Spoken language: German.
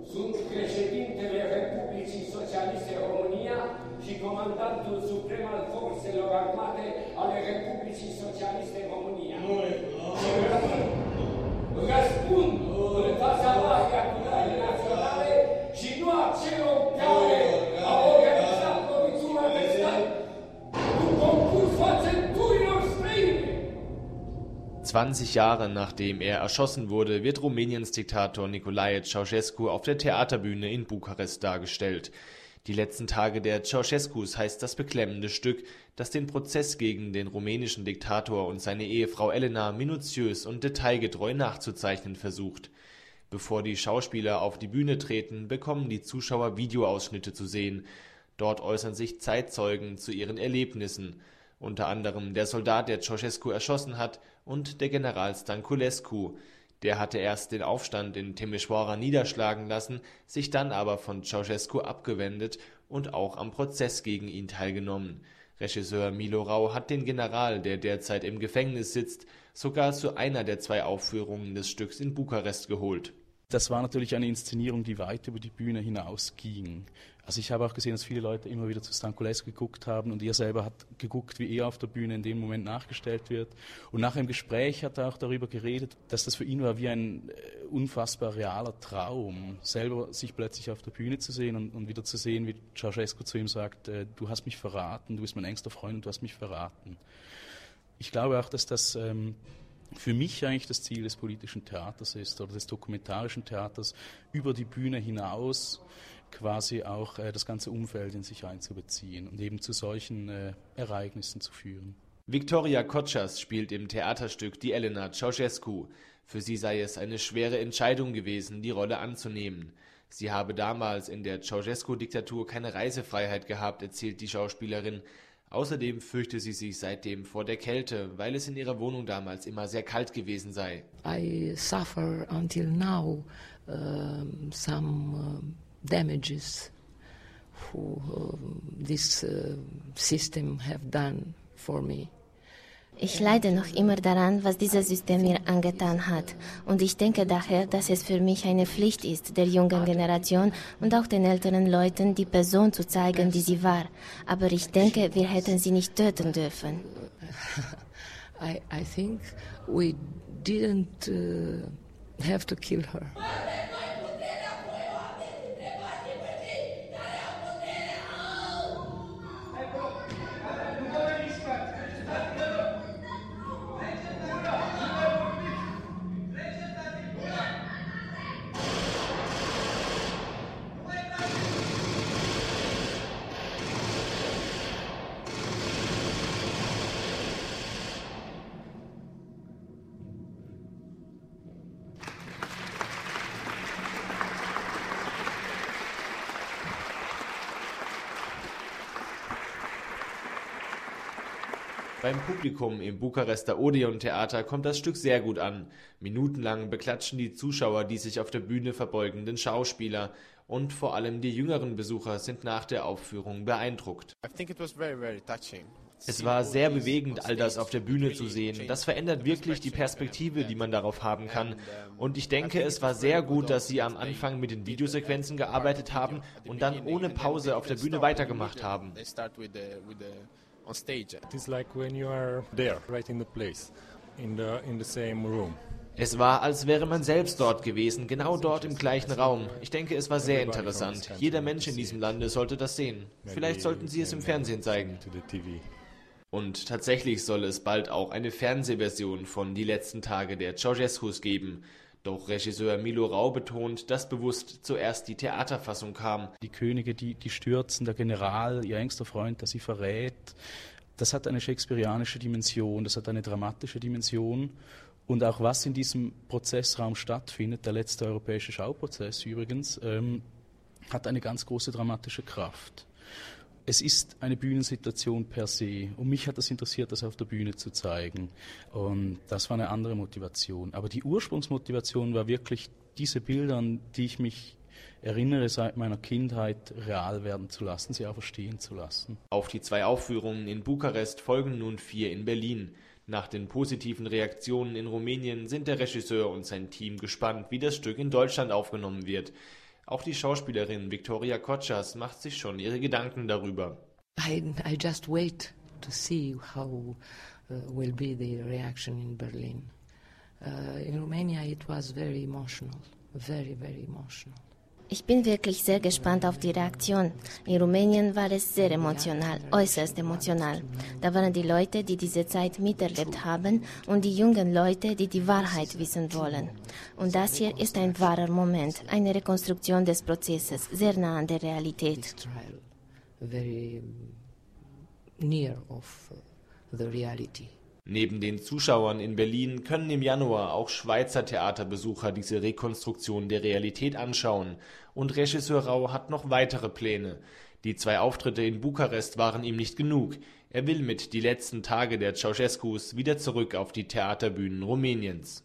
Sunt președintele Republicii Socialiste România și comandantul suprem al forțelor armate ale Republicii Socialiste România. Răspund în fața mare adunării naționale și nu a celor care au organizat lovitura de stat cu concursul centurilor străine. 20 Jahre nachdem er erschossen wurde, wird Rumäniens Diktator Nicolae Ceausescu auf der Theaterbühne in Bukarest dargestellt. Die letzten Tage der Ceausescus heißt das beklemmende Stück, das den Prozess gegen den rumänischen Diktator und seine Ehefrau Elena minutiös und detailgetreu nachzuzeichnen versucht. Bevor die Schauspieler auf die Bühne treten, bekommen die Zuschauer Videoausschnitte zu sehen. Dort äußern sich Zeitzeugen zu ihren Erlebnissen, unter anderem der Soldat, der Ceausescu erschossen hat, und der General Stanculescu. Der hatte erst den Aufstand in Timișoara niederschlagen lassen, sich dann aber von Ceausescu abgewendet und auch am Prozess gegen ihn teilgenommen. Regisseur Milo Rau hat den General, der derzeit im Gefängnis sitzt, sogar zu einer der 2 Aufführungen des Stücks in Bukarest geholt. Das war natürlich eine Inszenierung, die weit über die Bühne hinausging. Also ich habe auch gesehen, dass viele Leute immer wieder zu Stanculescu geguckt haben und er selber hat geguckt, wie er auf der Bühne in dem Moment nachgestellt wird. Und nach dem Gespräch hat er auch darüber geredet, dass das für ihn war wie ein unfassbar realer Traum, selber sich plötzlich auf der Bühne zu sehen und wieder zu sehen, wie Ceausescu zu ihm sagt, du hast mich verraten, du bist mein engster Freund und du hast mich verraten. Ich glaube auch, dass das für mich eigentlich das Ziel des politischen Theaters ist oder des dokumentarischen Theaters, über die Bühne hinaus quasi auch das ganze Umfeld in sich einzubeziehen und eben zu solchen Ereignissen zu führen. Victoria Kotsas spielt im Theaterstück die Elena Ceausescu. Für sie sei es eine schwere Entscheidung gewesen, die Rolle anzunehmen. Sie habe damals in der Ceausescu-Diktatur keine Reisefreiheit gehabt, erzählt die Schauspielerin. Außerdem fürchte sie sich seitdem vor der Kälte, weil es in ihrer Wohnung damals immer sehr kalt gewesen sei. I suffer until now some damages who this system have done for me. Ich leide noch immer daran, was dieses System mir angetan hat. Und ich denke daher, dass es für mich eine Pflicht ist, der jungen Generation und auch den älteren Leuten die Person zu zeigen, die sie war. Aber ich denke, wir hätten sie nicht töten dürfen. I think we didn't have to kill her. Beim Publikum im Bukarester Odeon-Theater kommt das Stück sehr gut an. Minutenlang beklatschen die Zuschauer die sich auf der Bühne verbeugenden Schauspieler. Und vor allem die jüngeren Besucher sind nach der Aufführung beeindruckt. Es war sehr bewegend, all das auf der Bühne zu sehen. Das verändert wirklich die Perspektive, die man darauf haben kann. Und ich denke, es war sehr gut, dass Sie am Anfang mit den Videosequenzen gearbeitet haben und dann ohne Pause auf der Bühne weitergemacht haben. On stage. It is like when you are there, right in the place, in the same room. Es war, als wäre man selbst dort gewesen, genau dort im gleichen Raum. Ich denke, es war sehr interessant. Jeder Mensch in diesem Lande sollte das sehen. Vielleicht sollten Sie es im Fernsehen zeigen. Und tatsächlich soll es bald auch eine Fernsehversion von Die letzten Tage der Ceausescus geben. Doch Regisseur Milo Rau betont, dass bewusst zuerst die Theaterfassung kam. Die Könige, die stürzen, der General, ihr engster Freund, der sie verrät, das hat eine shakespearianische Dimension, das hat eine dramatische Dimension. Und auch was in diesem Prozessraum stattfindet, der letzte europäische Schauprozess übrigens, hat eine ganz große dramatische Kraft. Es ist eine Bühnensituation per se und mich hat das interessiert, das auf der Bühne zu zeigen und das war eine andere Motivation. Aber die Ursprungsmotivation war wirklich, diese Bilder, an die ich mich erinnere seit meiner Kindheit, real werden zu lassen, sie auch verstehen zu lassen. Auf die 2 Aufführungen in Bukarest folgen nun 4 in Berlin. Nach den positiven Reaktionen in Rumänien sind der Regisseur und sein Team gespannt, wie das Stück in Deutschland aufgenommen wird. Auch die Schauspielerin Victoria Kotsas macht sich schon ihre Gedanken darüber. I just wait to see how will be the reaction in Berlin. In Romania it was very emotional, very, very emotional. Ich bin wirklich sehr gespannt auf die Reaktion. In Rumänien war es sehr emotional, äußerst emotional. Da waren die Leute, die diese Zeit miterlebt haben und die jungen Leute, die die Wahrheit wissen wollen. Und das hier ist ein wahrer Moment, eine Rekonstruktion des Prozesses, sehr nah an der Realität. Very near of the reality. Neben den Zuschauern in Berlin können im Januar auch Schweizer Theaterbesucher diese Rekonstruktion der Realität anschauen. Und Regisseur Rau hat noch weitere Pläne. Die 2 Auftritte in Bukarest waren ihm nicht genug. Er will mit Die letzten Tage der Ceausescus wieder zurück auf die Theaterbühnen Rumäniens.